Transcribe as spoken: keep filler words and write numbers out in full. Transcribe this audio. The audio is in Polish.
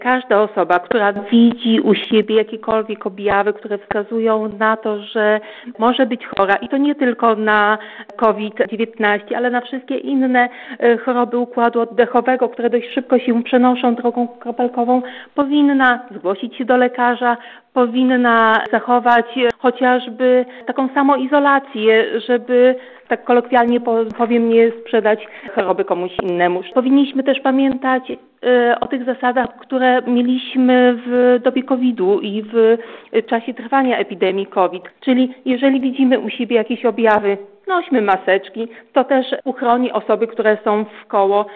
Każda osoba, która widzi u siebie jakiekolwiek objawy, które wskazują na to, że może być chora i to nie tylko na COVID dziewiętnaście, ale na wszystkie inne choroby układu oddechowego, które dość szybko się przenoszą drogą kropelkową, powinna zgłosić się do lekarza, powinna zachować chociażby taką samoizolację, żeby, tak kolokwialnie powiem, nie sprzedać choroby komuś innemu. Powinniśmy też pamiętać o tych zasadach, które mieliśmy w dobie kowida i w czasie trwania epidemii COVID. Czyli jeżeli widzimy u siebie jakieś objawy, nośmy maseczki, to też uchroni osoby, które są wkoło.